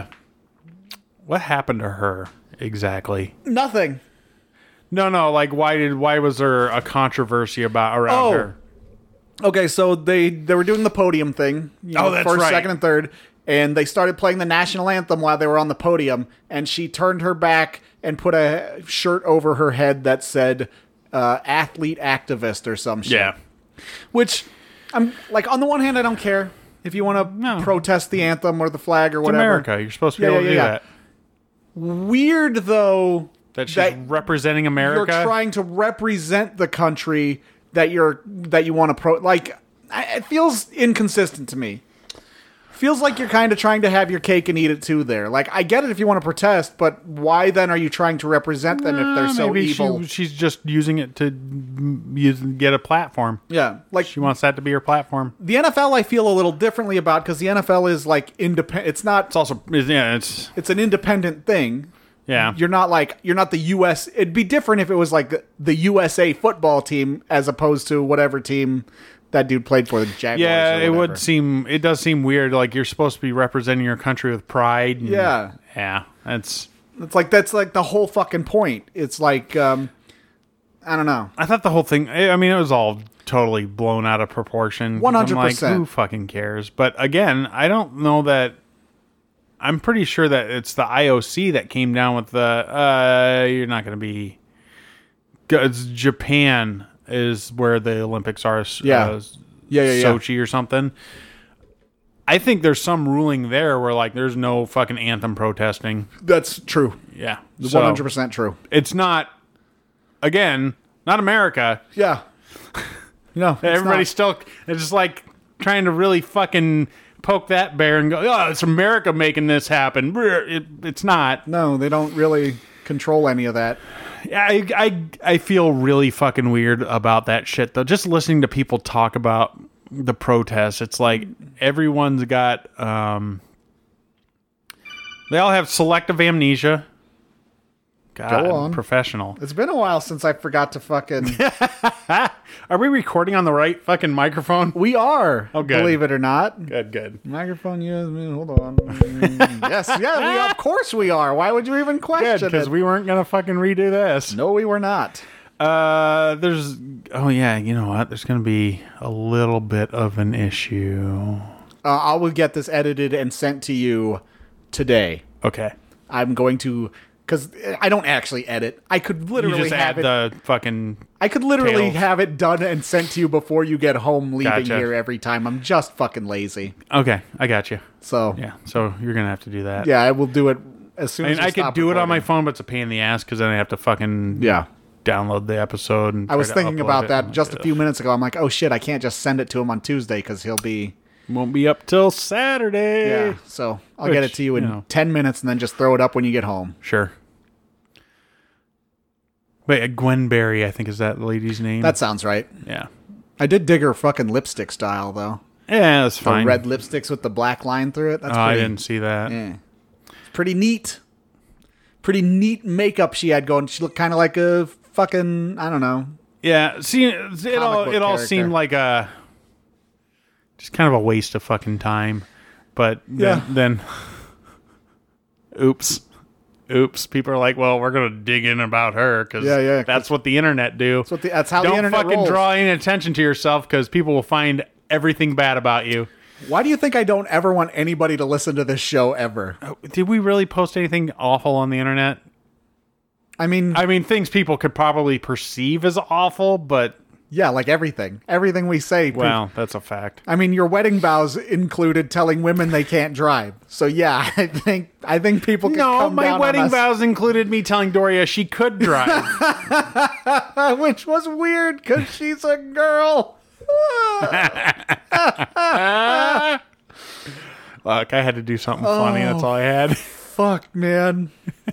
what happened to her exactly? Nothing. No, like why was there a controversy around her? Okay, so they were doing the podium thing. That's first, right. second, and third. And they started playing the national anthem while they were on the podium. And she turned her back and put a shirt over her head that said athlete activist or some shit. Yeah. Which, I'm like, on the one hand, I don't care if you want to protest the anthem or the flag or whatever. America. You're supposed to be able to do that. Weird, though, that she's representing America. You're trying to represent the country that you want to it feels inconsistent to me. Feels like you're kind of trying to have your cake and eat it too there. Like, I get it if you want to protest, but why then are you trying to represent them if they're so evil? She's just using it to get a platform. Yeah. Like, she wants that to be her platform. The NFL I feel a little differently about, because the NFL is like independent. It's not... It's also... Yeah, it's an independent thing. Yeah. You're not the U.S. It'd be different if it was like the USA football team as opposed to whatever team that dude played for, the Jaguars. Yeah, it does seem weird. Like, you're supposed to be representing your country with pride. And, yeah. Yeah. That's like the whole fucking point. It's like, I don't know. I thought the whole thing, I mean, it was all totally blown out of proportion. 100%. Like, who fucking cares? But again, I don't know that. I'm pretty sure that it's the IOC that came down with you're not going to be. It's Japan is where the Olympics are. Sochi or something. I think there's some ruling there where like there's no fucking anthem protesting. That's true. Yeah, 100% true. It's not. Again, not America. Yeah. No, everybody's still. It's just like trying to really fucking poke that bear and go, oh, it's America making this happen. It's not. No, they don't really control any of that. I feel really fucking weird about that shit, though. Just listening to people talk about the protests, it's like everyone's got... they all have selective amnesia. God, go on. Professional. It's been a while since I forgot to fucking... Are we recording on the right fucking microphone? We are. Oh, good. Believe it or not. Good. Microphone USB. Hold on. Yes, of course we are. Why would you even question it? Because we weren't going to fucking redo this. No, we were not. Oh yeah, you know what? There's going to be a little bit of an issue. I will get this edited and sent to you today. Okay. I'm going to... Because I don't actually edit. I could literally you just have add the fucking... I could literally tails. have it done and sent to you before you get home leaving Gotcha. here every time. I'm just fucking lazy. Okay, I got you. So yeah, so you're going to have to do that. Yeah, I will do it as soon as I could do it on my phone, but it's a pain in the ass because then I have to fucking download the episode. And I was thinking about that just a few minutes ago. I'm like, oh shit, I can't just send it to him on Tuesday because he'll be... Won't be up till Saturday. Yeah, so I'll get it to you in 10 minutes and then just throw it up when you get home. Sure. Wait, Gwen Berry, I think is that lady's name. That sounds right. Yeah. I did dig her fucking lipstick style, though. Yeah, that's fine. The red lipsticks with the black line through it. That's pretty, I didn't see that. Yeah. It's pretty neat. Pretty neat makeup she had going. She looked kind of like a fucking, I don't know. Yeah, see, it all seemed like just kind of a waste of fucking time. But then oops, people are like, well, we're going to dig in about her because that's what the internet do. That's how the internet Don't fucking rolls. draw any attention to yourself because people will find everything bad about you. Why do you think I don't ever want anybody to listen to this show ever? Did we really post anything awful on the internet? I mean, things people could probably perceive as awful, but Yeah, like everything. Everything we say. Well, that's a fact. I mean, your wedding vows included telling women they can't drive. So yeah, I think people can No, come my down wedding on us, vows included me telling Doria she could drive. which was weird because she's a girl. Look, I had to do something funny. That's all I had. Fuck, man.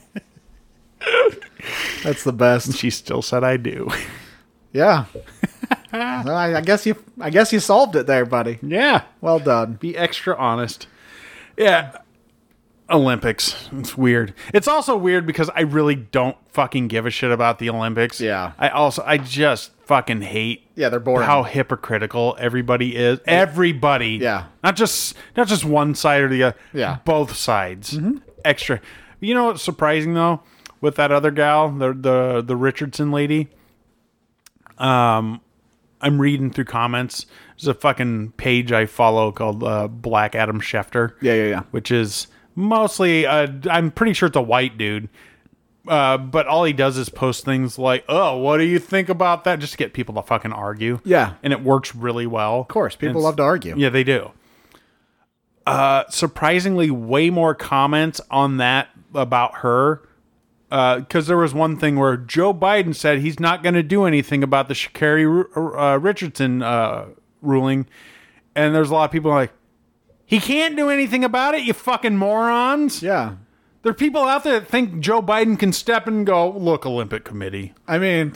That's the best. She still said I do. Yeah. Well, I guess you solved it there, buddy. Yeah. Well done. Be extra honest. Yeah. Olympics. It's weird. It's also weird because I really don't fucking give a shit about the Olympics. Yeah. I just fucking hate Yeah, they're boring. how hypocritical everybody is. Everybody. Yeah. Not just one side or the other. Yeah. Both sides. Extra. You know what's surprising though? With that other gal, the Richardson lady. I'm reading through comments. There's a fucking page I follow called Black Adam Schefter. Yeah. Which is mostly, I'm pretty sure it's a white dude. But all he does is post things like, "Oh, what do you think about that?" Just to get people to fucking argue. Yeah. And it works really well. Of course, people love to argue. Yeah, they do. Surprisingly, way more comments on that about her. Because there was one thing where Joe Biden said he's not going to do anything about the Sha'Carri Richardson ruling. And there's a lot of people like, he can't do anything about it, you fucking morons. Yeah. There are people out there that think Joe Biden can step in and go, look, Olympic Committee. I mean,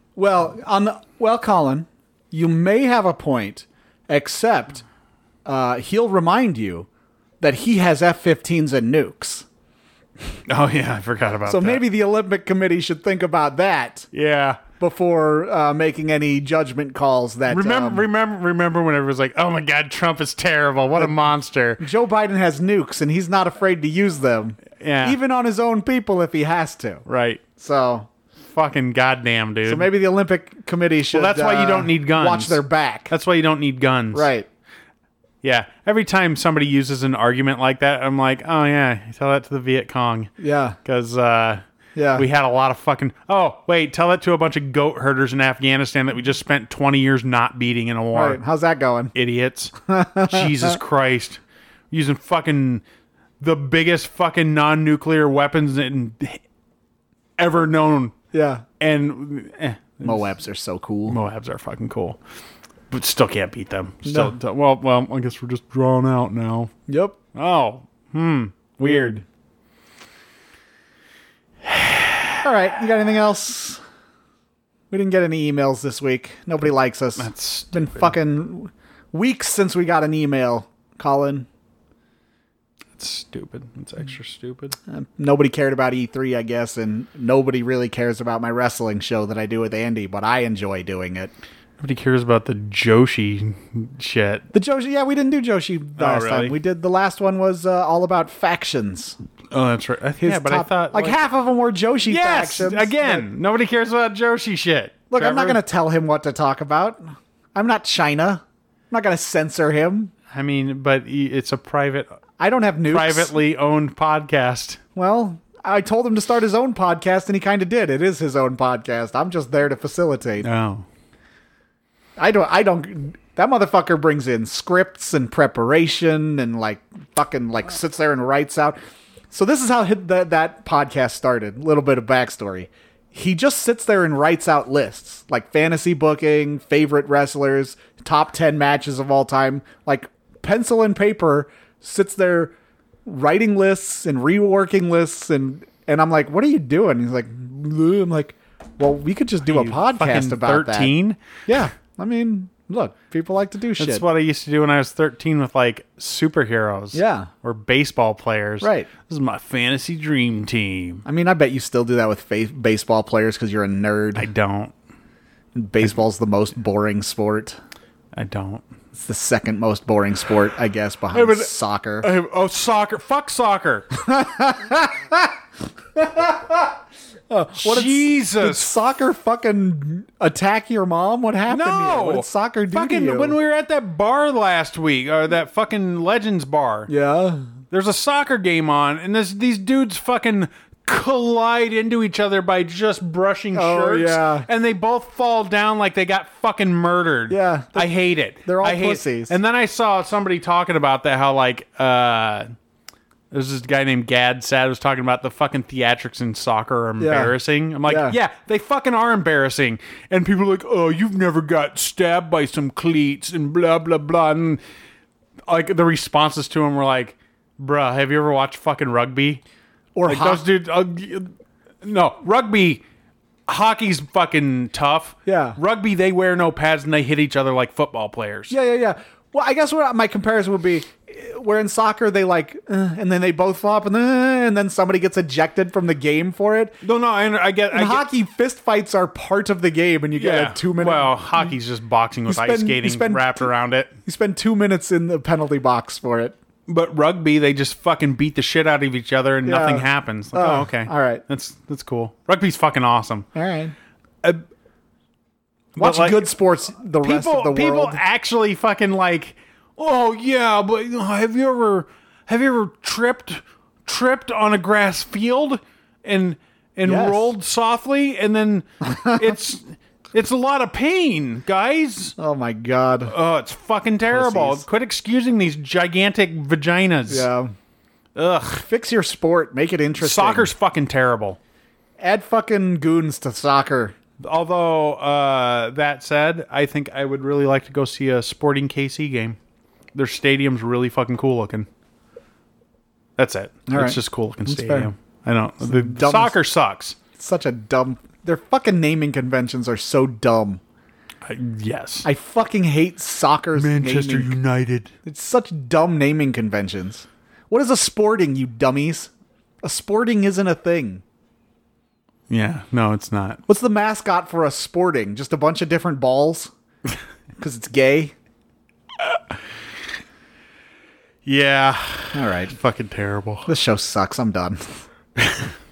Colin, you may have a point, except he'll remind you that he has F-15s and nukes. Oh, yeah, I forgot about that. So maybe the Olympic Committee should think about that Yeah. before making any judgment calls. That Remember when everyone was like, oh my God, Trump is terrible. What a monster. Joe Biden has nukes and he's not afraid to use them, Yeah. even on his own people if he has to. Right. So Fucking goddamn, dude. maybe the Olympic Committee should. Well, that's why you don't need guns. Watch their back. That's why you don't need guns. Right. Yeah. Every time somebody uses an argument like that, I'm like, oh, yeah, tell that to the Viet Cong. Yeah. Because Yeah. we had a lot of fucking... Oh, wait, tell that to a bunch of goat herders in Afghanistan that we just spent 20 years not beating in a war. Right. How's that going? Idiots. Jesus Christ. Using fucking... the biggest fucking non-nuclear weapons ever known. Yeah. And... Moabs are so cool. Moabs are fucking cool. But still can't beat them. Still, well, I guess we're just drawn out now. Yep. Oh, weird. All right. You got anything else? We didn't get any emails this week. Nobody likes us. That's been fucking weeks since we got an email, Colin. That's stupid. It's extra stupid. Nobody cared about E3, I guess, and nobody really cares about my wrestling show that I do with Andy, but I enjoy doing it. Nobody cares about the Joshi shit. The Joshi, yeah, we didn't do Joshi last really? time. We did, the last one was all about factions. Oh, that's right. His But top- I thought... like half of them were Joshi yes! factions. Again, nobody cares about Joshi shit. Look, I'm not Trevor. going to tell him what to talk about. I'm not China. I'm not going to censor him. I mean, but it's a I don't have nukes. privately owned podcast. Well, I told him to start his own podcast, and he kind of did. It is his own podcast. I'm just there to facilitate. Oh. I don't. That motherfucker brings in scripts and preparation and fucking sits there and writes out. So this is how that podcast started. A little bit of backstory. He just sits there and writes out lists, like fantasy booking, favorite wrestlers, top 10 matches of all time, like pencil and paper, sits there writing lists and reworking lists. And I'm like, what are you doing? He's like, "Bleh." I'm like, well, we could just do a podcast about 13? that. Yeah. I mean, look, people like to do shit. That's what I used to do when I was 13 with superheroes. Yeah. Or baseball players. Right. This is my fantasy dream team. I mean, I bet you still do that with baseball players because you're a nerd. I don't. Baseball's the most boring sport. I don't. It's the second most boring sport, I guess, behind soccer. Soccer. Fuck soccer. Jesus. Did soccer fucking attack your mom? What happened to you? What did soccer do to you? When we were at that bar last week, or that fucking Legends bar, Yeah. there's a soccer game on, and these dudes fucking collide into each other by just brushing shirts. Yeah. And they both fall down like they got fucking murdered. Yeah. I hate it. They're all I hate pussies. It. And then I saw somebody talking about that, how like, there's this guy named Gad Sad was talking about the fucking theatrics in soccer are embarrassing. I'm like, yeah, they fucking are embarrassing. And people are like, oh, you've never got stabbed by some cleats and blah, blah, blah. And like the responses to him were like, bruh, have you ever watched fucking rugby? Or Like those dudes, no, rugby, hockey's fucking tough. Yeah. Rugby, they wear no pads and they hit each other like football players. Yeah. Well, I guess what my comparison would be, where in soccer they like, and then they both flop, and then somebody gets ejected from the game for it. No, I get. In hockey, fist fights are part of the game, and you get a 2 minute. Well, hockey's just boxing with ice skating wrapped around it. You spend 2 minutes in the penalty box for it. But rugby, they just fucking beat the shit out of each other and nothing happens. Like, oh, okay. All right. That's cool. Rugby's fucking awesome. All right. Watch like, good sports the rest of the world. People actually fucking like, oh yeah, but have you ever tripped on a grass field and Yes. rolled softly and then it's a lot of pain, guys. Oh my god. Oh, it's fucking terrible. Pussies. Quit excusing these gigantic vaginas. Yeah. Ugh. Fix your sport. Make it interesting. Soccer's fucking terrible. Add fucking goons to soccer. Although, that said, I think I would really like to go see a Sporting KC game. Their stadium's really fucking cool looking. That's it. All right. It's just cool looking That's stadium. I don't. The dumb- soccer sucks. Such a dumb. Their fucking naming conventions are so dumb. Yes. I fucking hate soccer's Manchester naming. United. It's such dumb naming conventions. What is a sporting, you dummies? A sporting isn't a thing. Yeah. No, it's not. What's the mascot for a sporting? Just a bunch of different balls? Because it's gay? Yeah. All right. Fucking terrible. This show sucks. I'm done.